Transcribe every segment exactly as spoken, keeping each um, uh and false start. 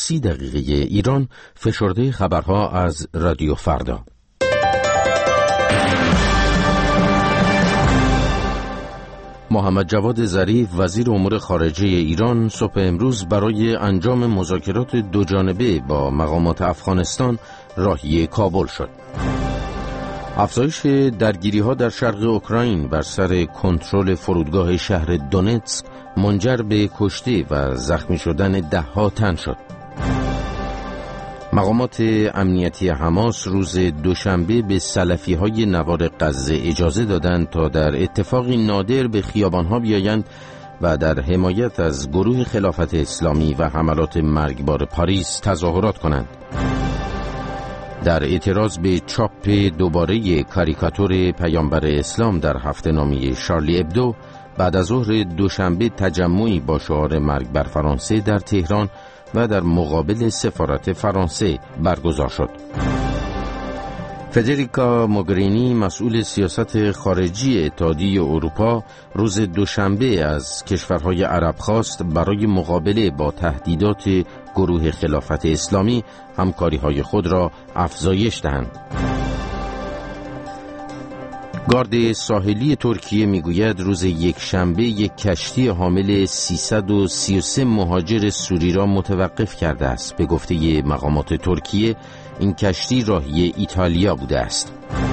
سی دقیقه ایران، فشرده خبرها از رادیو فردا. محمد جواد ظریف وزیر امور خارجه ایران صبح امروز برای انجام مذاکرات دوجانبه با مقامات افغانستان راهی کابل شد. افزایش درگیری‌ها در شرق اوکراین بر سر کنترل فرودگاه شهر دونتسک منجر به کشته و زخمی شدن ده‌ها تن شد. مقامات امنیتی حماس روز دوشنبه به سلفی‌های نوار غزه اجازه دادند تا در اتفاقی نادر به خیابان‌ها بیایند و در حمایت از گروه خلافت اسلامی و حملات مرگبار پاریس تظاهرات کنند. در اعتراض به چاپ دوباره کاریکاتور پیامبر اسلام در هفته‌نامه شارلی ابدو، بعد از ظهر دوشنبه تجمعی با شعار مرگ بر فرانسه در تهران و در مقابل سفارت فرانسه برگزار شد. فدریکا موگرینی مسئول سیاست خارجی اتحادیه اروپا روز دوشنبه از کشورهای عرب خواست برای مقابله با تهدیدات گروه خلافت اسلامی همکاری‌های خود را افزایش دهند. گارد ساحلی ترکیه میگوید روز یک شنبه یک کشتی حامل سیصد و سی و سه مهاجر سوری را متوقف کرده است. به گفته مقامات ترکیه این کشتی راهی ایتالیا بوده است.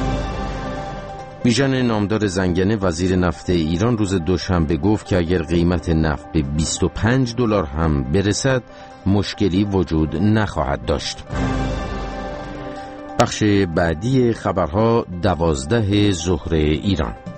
بیژن نامدار زنگنه وزیر نفت ایران روز دوشنبه گفت که اگر قیمت نفت به بیست و پنج دلار هم برسد مشکلی وجود نخواهد داشت. بخش بعدی خبرها دوازده ظهر ایران.